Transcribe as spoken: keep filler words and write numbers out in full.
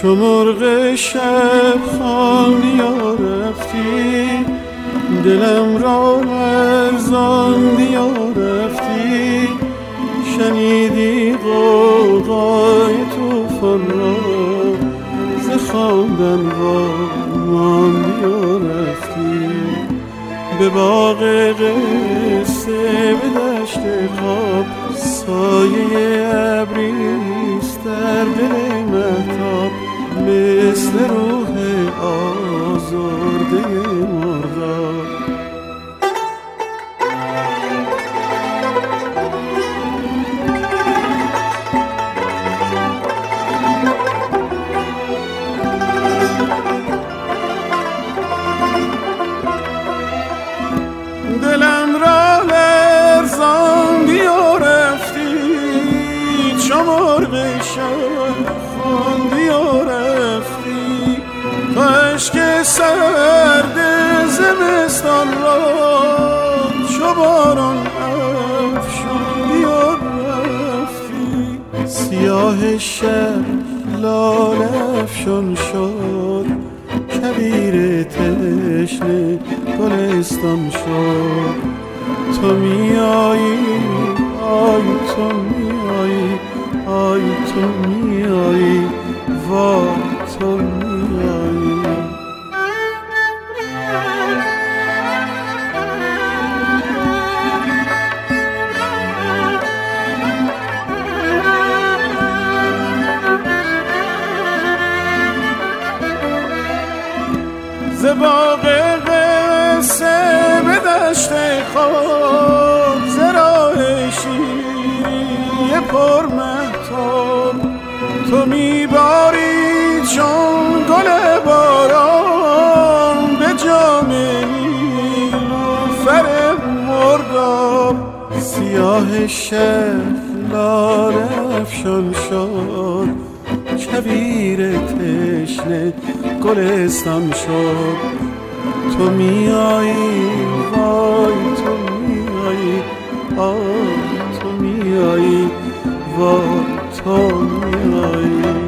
چو مرغ شب خواندیا رفتی، دلم را لرزاندیا رفتی. شنیدی غوغای طوفان را، ز خواندن واماندیا رفتی. به باغ قصه به دشت خواب، سایه ابریست در دل مهتاب. مثل روح آزرده مرغاب. دلم را لرزاندی و رفتی، چو مرغ شب خواندی و رفتی. تو عشق سرد زمستان را، چو باران افشاندی و رفتی. سیاه شب لاله افشان شد، کویر تشنه گلستان شد. تو میایی، آی تو میایی، آی تو میایی، وای تو میایی. ز باغ قصه به دشت خواب، ز راه شیری پر مهتاب. تو میباری چون گل باران، به جام نیلوفر مرداب. سیاه شب لاله افشان شد، کویر تشنه گلستان شد. تو میایی، وای تو میایی، آه تو میایی، وای تو میایی.